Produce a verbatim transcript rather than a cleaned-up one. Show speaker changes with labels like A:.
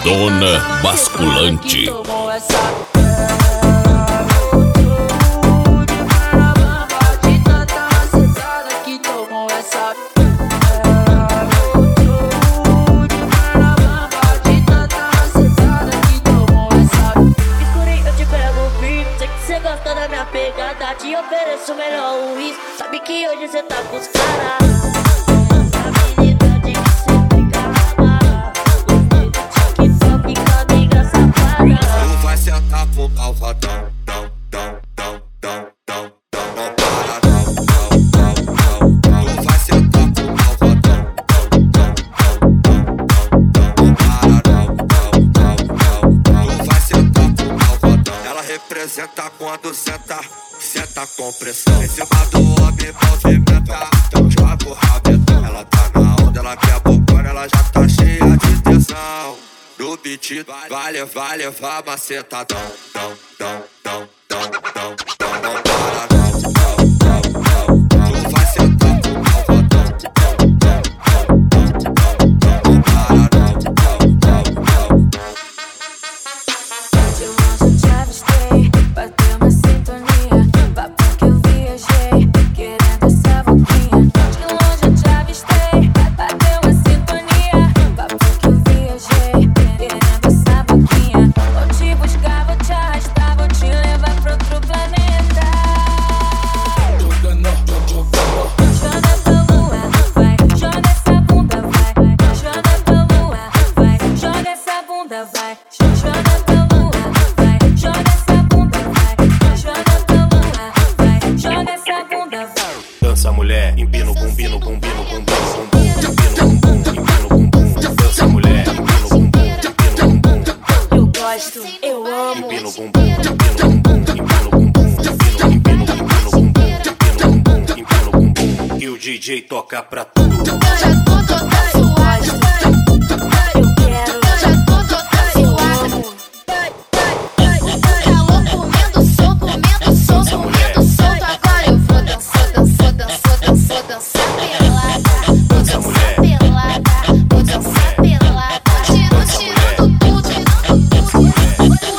A: Dona Basculante.
B: Gosta da minha pegada, te ofereço o melhor uísque. Sabe que hoje cê tá com os caras. A habilidade que cê pegava, gostei do TikTok com a amiga safada.
C: Tu vai sentar pro malvadão, dão, dão, dão, dão, dão, dão. Não para, não, não, não, não, não. Tu vai sentar pro malvadão, dão, dão, dão, dão, dão. Não para, não, não, não, não, não. Tu vai sentar pro malvadão. Ela representa quando senta, senta com pressão. Em cima do homem movimenta, então joga o rabetão. Ela tá na onda, ela quer bocona, ela já tá cheia de tesão. No beat vai levar, vai levar macetadão, dão, dão, dão, dão, dão, dão. Não para, não, não, não, não, não. Tu vai sentar pro malvadão, dão, dão, dão, dão, dão. Não para, não, não, não, não.
D: De longe eu te avistei, bateu uma sintonia, papo que eu viajei, querendo essa boquinha. De longe eu te avistei, bateu uma sintonia, papo que eu viajei, querendo essa boquinha. Vou te buscar, vou te arrastar, vou te levar pra outro planeta. Joga pra lua, vai, joga essa bunda, vai, joga pra lua, vai, joga essa bunda, vai, joga pra lua.
E: Dança mulher, empina o bumbum, no bumbum, no bumbum, no bumbum, empina o bumbum, empina o bumbum. Dança mulher, empina o bumbum, empina o bumbum.
B: Eu gosto, eu amo.
E: Empina o bumbum, empina o bumbum, empina o bumbum, empina, empina o bumbum, no bumbum, empina o bumbum, empina o bumbum. E o D J toca pra tudo.